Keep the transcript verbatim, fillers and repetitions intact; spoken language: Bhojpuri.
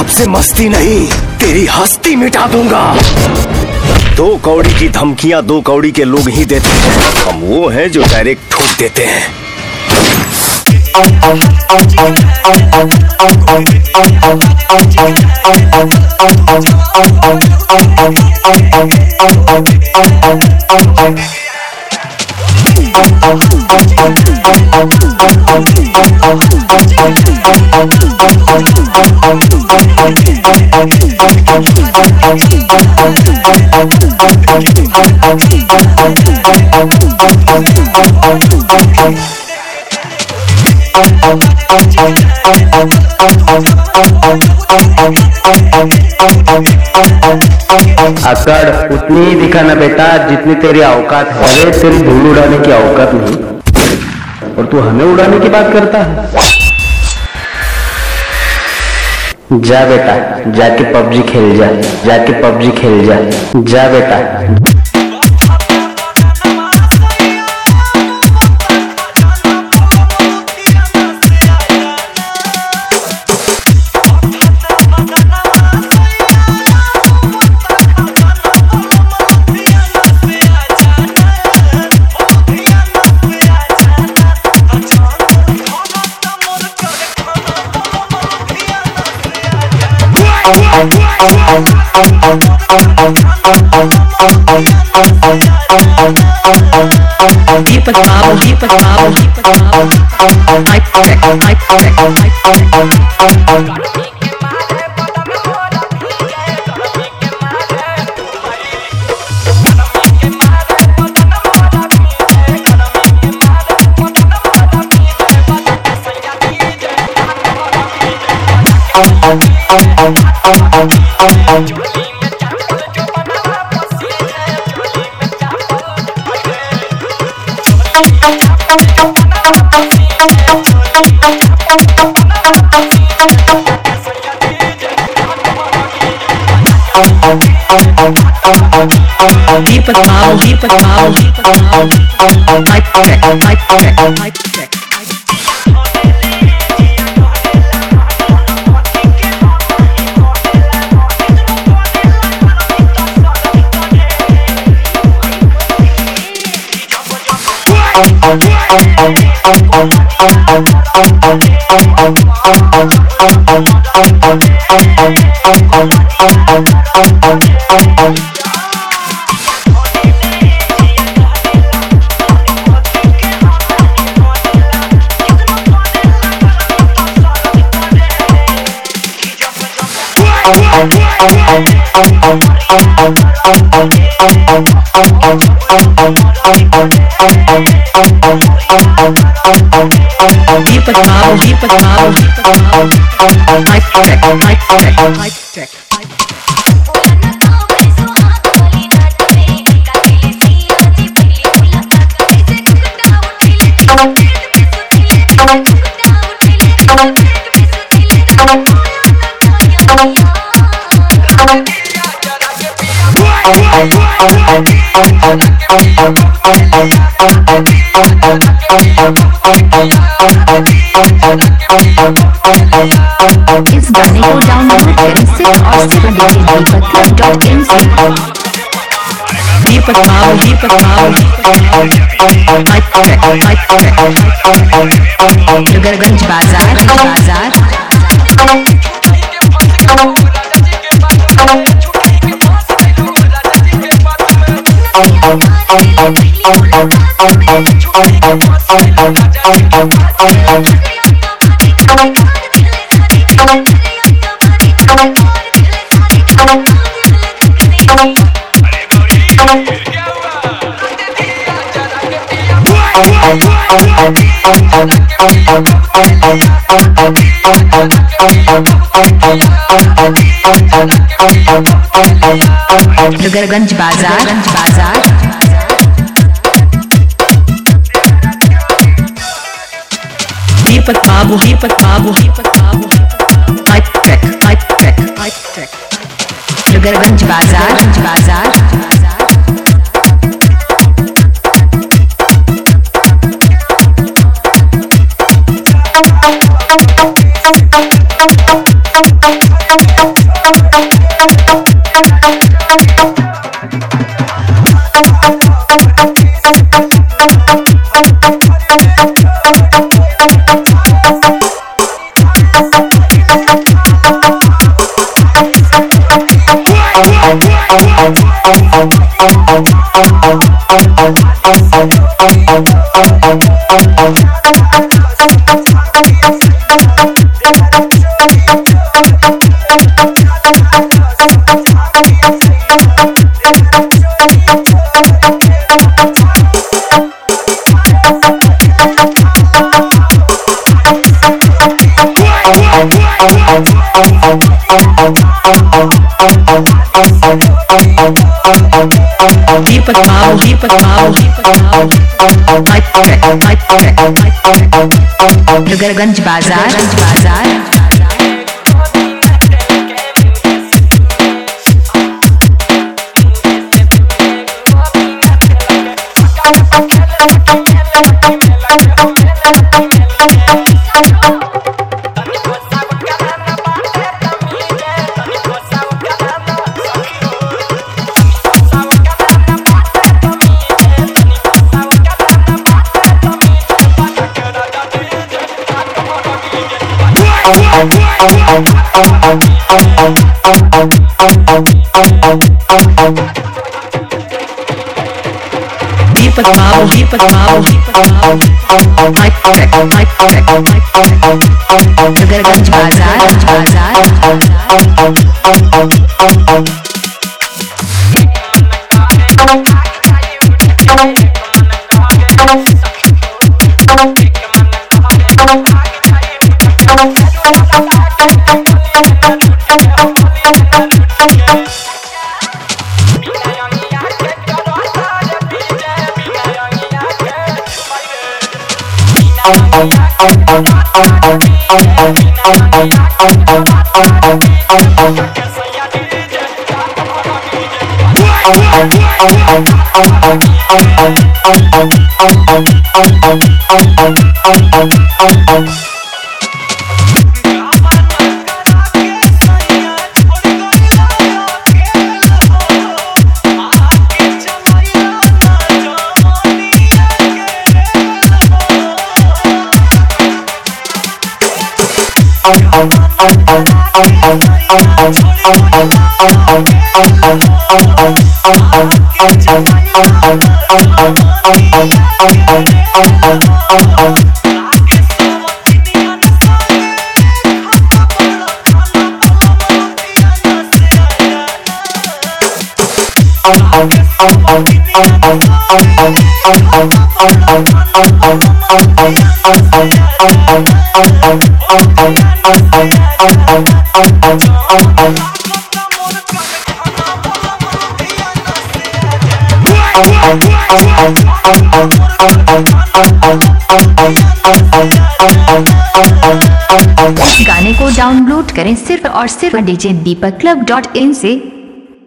से मस्ती नहीं, तेरी हस्ती मिटा दूंगा। दो कौड़ी की धमकियां दो कौड़ी के लोग ही देते हैं, हम वो हैं जो डायरेक्ट ठोक देते हैं। अकड़ उतनी ही दिखाना बेटा जितनी तेरी औकात है। अरे तेरी धूल उड़ाने की औकात नहीं और तू हमें उड़ाने की बात करता है। जा बेटा जाके पबजी खेल जा, जाके पबजी खेल जा, जा बेटा। Deepak Babu, Deepak Babu, Deepak Babu. Mic check, mic check, mic check. Deepak Babu, Deepak Babu, Deepak Babu. Mic check, mic check, mic check. Deepak Babu, Deepak Babu, Deepak Babu. Mic check, mic check, mic check. इस गाने को डाउनलोड करें सिर्फ और सिर्फ दीपक डॉट इन से। Deepak Babu, Deepak Babu, Mic check, mic check. नगरगंज बाजार, बाजार। नगरगंज बाजार, गंज बाजार। Deepak Babu, Deepak Babu, Deepak Babu. Mic check, mic check, mic check. नगरगंज बाजार, गंज बाजार। Oh, दीपक babu Deepak babu Deepak babu mic check mic check mic check Nagarganj बाजार बाजार Deepak babu Deepak babu Deepak babu mic check mic check mic check Nagarganj बाजार बाजार इस गाने को डाउनलोड करें सिर्फ और सिर्फ DJ Deepak club dot in से।